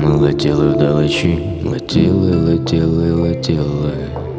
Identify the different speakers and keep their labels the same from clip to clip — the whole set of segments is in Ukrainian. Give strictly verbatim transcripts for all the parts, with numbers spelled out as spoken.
Speaker 1: ми летіли вдалечі, летіли, летіли, летіли.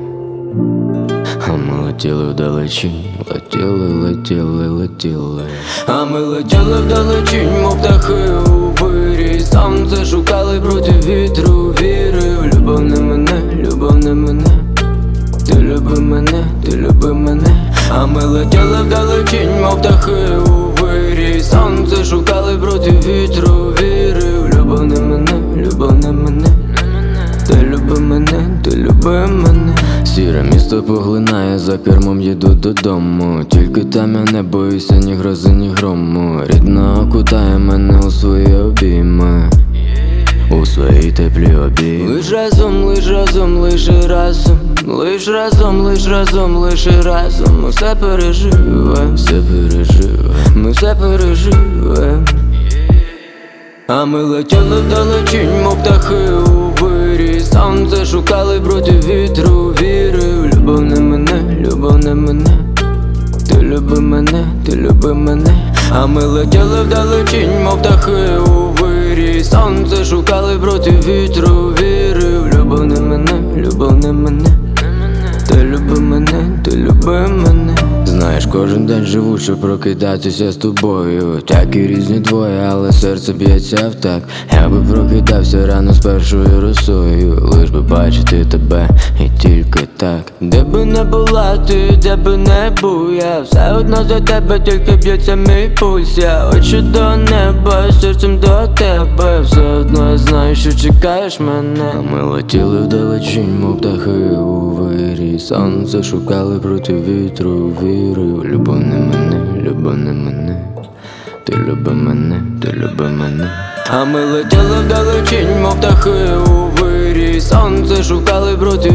Speaker 1: А ми летіли вдалечі, летіли, летіли, летіли. А ми летіли вдалечі, мов птахи у вирій. Сонце шукали проти вітру, вірив. Любов не мене, любов не мене. Ти люби мене, ти люби мене. А ми летіли вдалечі, мов птахи у вирій. Сонце шукали проти вітру, вірив. Любов не мене, любов не мене. Ти люби мене, ти люби мене. Сіре місто поглинає, за кермом їду додому. Тільки там я не боюся ні грози, ні грому. Рідна окутає мене у свої обійми, у свої теплі обійми. Лиш разом, лиш разом, лише разом. Лиш разом, лиш разом, лише разом. Ми все переживем, все переживем, ми все переживем. А ми летіли вдалечінь, мов птахи у вирій. Сонце шукали проти вітру, вірив. Любов не мене, любов не мене. Ти люби мене, ти люби мене. А ми летіли вдалечінь, мов птахи у вирій. Сонце шукали проти вітру, вірив. Любов не мене, любов не мене. Ти люби мене, ти люби мене. Знаєш, кожен день живу, щоб прокидатися з тобою. Так і різні двоє, але серце б'ється в так. Я би прокидався рано з першою росою, лиш би бачити тебе, і тільки так. Де би не була ти, де би не був я, все одно за тебе тільки б'ється мій пульс. Я очі до неба, серцем до тебе. Все одно я знаю, що чекаєш мене. А ми летіли вдалечінь, мов птахи у вирій. Сонце шукали проти вітру, вірив. Любов не мене, любов не мене. Ти люби мене, ти люби мене. А ми летіли вдалечінь, мов птахи у вирій. Сонце шукали проти